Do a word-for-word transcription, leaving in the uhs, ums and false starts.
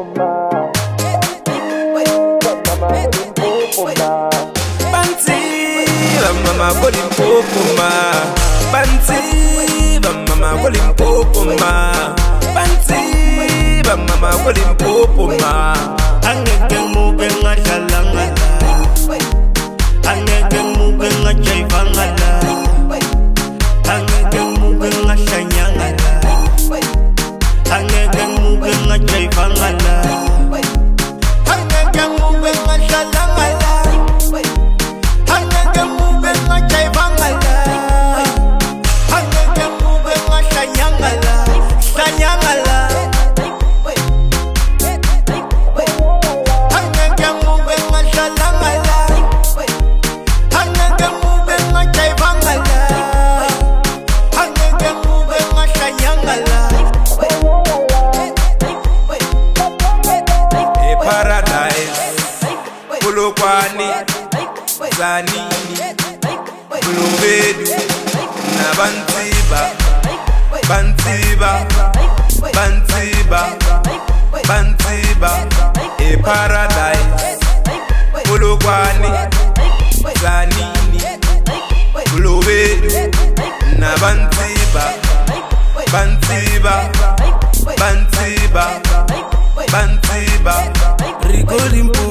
Mama Limpopo ma Bansi ba mama Limpopo ma Bansi ba mama Limpopo ma Angeke muke ngadlalangala Angeke muke ngajaivangala Angeke muke ngahlanyangala Angeke muke ngajaivangala Angeke muke ngadlalangala Angeke muke ngajaivangala Angeke muke ngahlanyangala Hlanyangala Kwani Zanini Bulubedu Na Bantiba Bantiba Bantiba Bantiba A paradise Bulukwani Zanini Bulubedu Na Bantiba Bantiba Bantiba Bantiba Rico Limpopo